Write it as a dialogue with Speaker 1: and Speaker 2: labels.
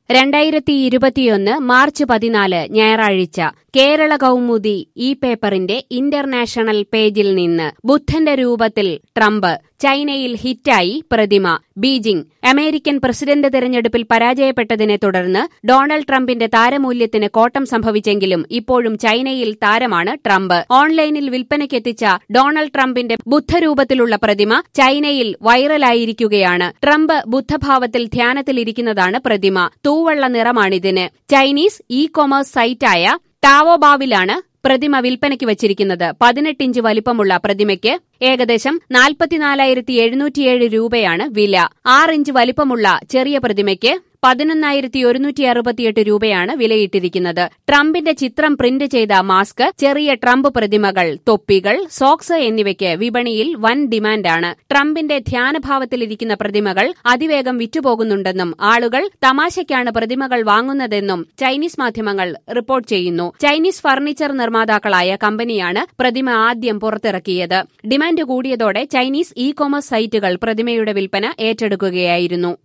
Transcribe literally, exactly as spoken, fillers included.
Speaker 1: രണ്ടായിരത്തി ഇരുപത്തിയൊന്ന് മാർച്ച് പതിനാല് ഞായറാഴ്ച കേരള കൗമുദി ഈ പേപ്പറിന്റെ ഇന്റർനാഷണൽ പേജിൽ നിന്ന് ബുദ്ധന്റെ രൂപത്തിൽ ട്രംപ് ചൈനയിൽ ഹിറ്റായി പ്രതിമ ബീജിംഗ് അമേരിക്കൻ പ്രസിഡന്റ് തെരഞ്ഞെടുപ്പിൽ പരാജയപ്പെട്ടതിനെ തുടർന്ന് ഡൊണാൾഡ് ട്രംപിന്റെ താരമൂല്യത്തിന് കോട്ടം സംഭവിച്ചെങ്കിലും ഇപ്പോഴും ചൈനയിൽ താരമാണ് ട്രംപ്. ഓൺലൈനിൽ വിൽപ്പനയ്ക്കെത്തിച്ച ഡൊണാൾഡ് ട്രംപിന്റെ ബുദ്ധരൂപത്തിലുള്ള പ്രതിമ ചൈനയിൽ വൈറലായിരിക്കുകയാണ്. ട്രംപ് ബുദ്ധഭാവത്തിൽ ധ്യാനത്തിലിരിക്കുന്നതാണ് പ്രതിമ. തൂവള്ള നിറമാണിതിന്. ചൈനീസ് ഇ കൊമേഴ്സ് സൈറ്റായ ടാവോബാവിലാണ് പ്രതിമ വിൽപ്പനയ്ക്ക് വച്ചിരിക്കുന്നത്. പതിനെട്ട് ഇഞ്ച് വലിപ്പമുള്ള പ്രതിമയ്ക്ക് ഏകദേശം നാൽപ്പത്തിനാലായിരത്തി എഴുന്നൂറ്റിയേഴ് രൂപയാണ് വില. ആറ് ഇഞ്ച് വലിപ്പമുള്ള ചെറിയ പ്രതിമയ്ക്ക് പതിനൊന്നായിരത്തി ഒരുന്നൂറ്റി അറുപത്തിയെട്ട് രൂപയാണ് വിലയിട്ടിരിക്കുന്നത്. ട്രംപിന്റെ ചിത്രം പ്രിന്റ് ചെയ്ത മാസ്ക്, ചെറിയ ട്രംപ് പ്രതിമകൾ, തൊപ്പികൾ, സോക്സ് എന്നിവയ്ക്ക് വിപണിയിൽ വൻ ഡിമാൻഡാണ്. ട്രംപിന്റെ ധ്യാനഭാവത്തിലിരിക്കുന്ന പ്രതിമകൾ അതിവേഗം വിറ്റുപോകുന്നുണ്ടെന്നും ആളുകൾ തമാശയ്ക്കാണ് പ്രതിമകൾ വാങ്ങുന്നതെന്നും ചൈനീസ് മാധ്യമങ്ങൾ റിപ്പോർട്ട് ചെയ്യുന്നു. ചൈനീസ് ഫർണിച്ചർ നിർമ്മാതാക്കളായ കമ്പനിയാണ് പ്രതിമ ആദ്യം പുറത്തിറക്കിയത്. ഡിമാൻഡ് കൂടിയതോടെ ചൈനീസ് ഇ കൊമേഴ്സ് സൈറ്റുകൾ പ്രതിമയുടെ വിൽപ്പന ഏറ്റെടുക്കുകയായിരുന്നു.